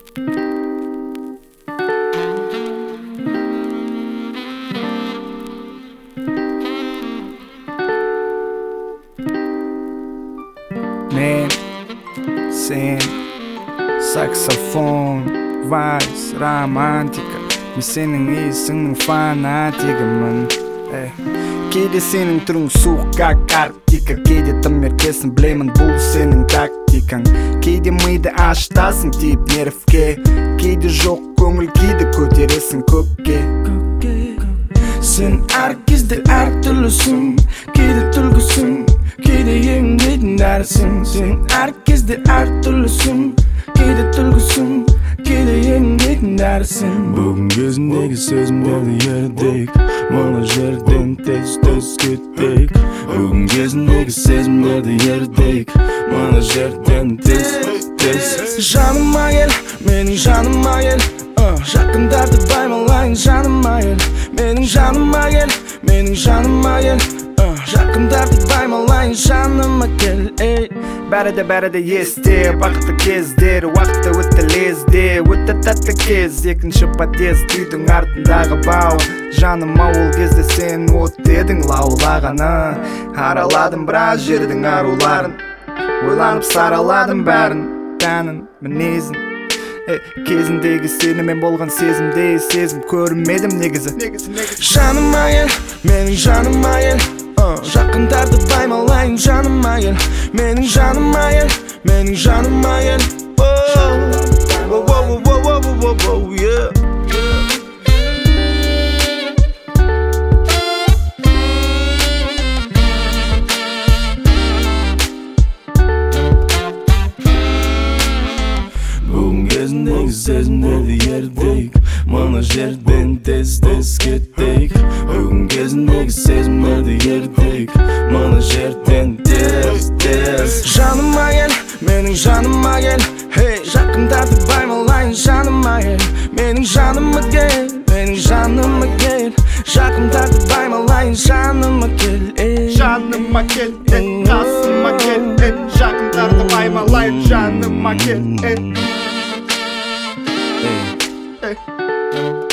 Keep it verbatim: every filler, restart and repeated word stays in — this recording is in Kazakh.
Men, sen, saxofon, vals, romantika. Men senin iyisinin fanatikiman. eh. Кейде сенің түрің суыққа Арктика, кейде тым еркесің, білемін бұл сенің тактикаң. Кейде миды ашытасың тиіп нервке, кейде жоқ көңіл кейде көтересің көкке. Сен әр кезде әр түрлісің, кейде түлкісің, кейде еңдейтін дәрісің. Сен әр кезде әр түрлісің, кейде түлкісің, кейде еңдейтін дәрісің. Бүгін кезіндегі сезімдерді ердейік, мына жерден тез-тез кеттейік. Бүгін кезіндегі сезімдерді ердейік, мына жерден тез-тез. Жаныма кел, менің жаныма кел, жақындарды баймалайын жаныма кел. Менің жаныма кел, менің жаныма кел, жақындарды баймалайын жаныма кел. Бәрі де бәрі де есте, бақытты кездер, уақытты өтті лезде, өтті тәтті кез. Екінші подъезд, үйдің артындағы бау. Жаныма ол кезде сен от едің лаулағаны. Араладым біраз жердің аруларын, ойланып сараладым бәрін, тәнін, мінезін. Кезіндегі сенімен болған сезімдей сезім көрмедім негізі. Жаныма кел, менің жаныма кел, жақындарды баймалайын жаныма кел. Менің жаныма кел, менің жаныма кел. Бүгін кезіндегі сезімдерді ердейік, мына жерден тез-тез кеттейік. Бүгін кезіндегі сезімдерді ердейік, мына жерден тез-тез. Жаныма кел, менің жаныма кел, жақындарды баймалайын жаныма кел. Менің жаныма кел, менің жаныма кел, жақындарды баймалайын жаныма кел. Жаныма кел, қасыма кел, жақындарды баймалайын жаныма кел. Hey.